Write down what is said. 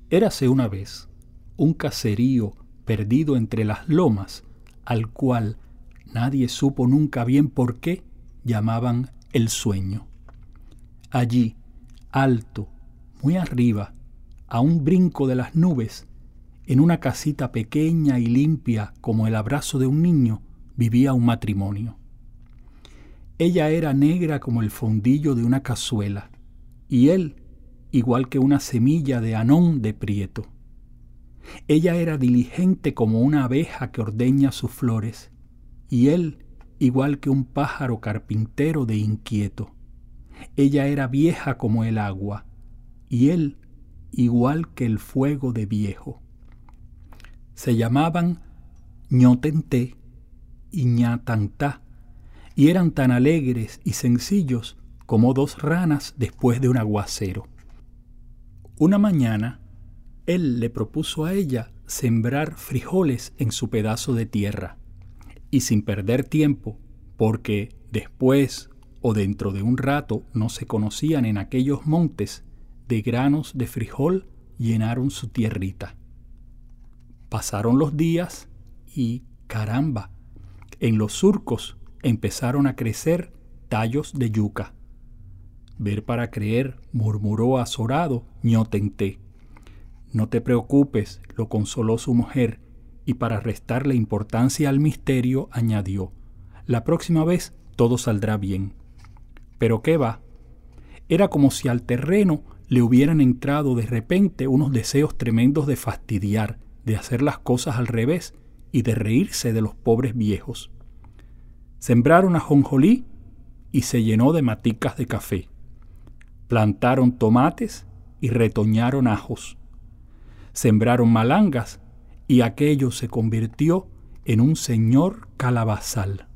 Érase una vez un caserío perdido entre las lomas, al cual nadie supo nunca bien por qué llamaban El Sueño. Allí, alto, muy arriba, a un brinco de las nubes, en una casita pequeña y limpia como el abrazo de un niño, vivía un matrimonio. Ella era negra como el fondillo de una cazuela, y él igual que una semilla de anón de prieto. Ella era diligente como una abeja que ordeña sus flores, y él igual que un pájaro carpintero de inquieto. Ella era vieja como el agua, y él igual que el fuego de viejo. Se llamaban Ñotenté y Ñatantá, y eran tan alegres y sencillos como dos ranas después de un aguacero. Una mañana, él le propuso a ella sembrar frijoles en su pedazo de tierra, y sin perder tiempo, porque después o dentro de un rato no se conocían en aquellos montes, de granos de frijol llenaron su tierrita. Pasaron los días y, caramba, en los surcos empezaron a crecer tallos de yuca. Ver para creer, murmuró azorado Ñotenté. No te preocupes, lo consoló su mujer, y para restarle importancia al misterio añadió: la próxima vez todo saldrá bien. Pero qué va, era como si al terreno le hubieran entrado de repente unos deseos tremendos de fastidiar, de hacer las cosas al revés y de reírse de los pobres viejos. Sembraron ajonjolí y se llenó de maticas de café. Plantaron tomates y retoñaron ajos. Sembraron malangas y aquello se convirtió en un señor calabazal.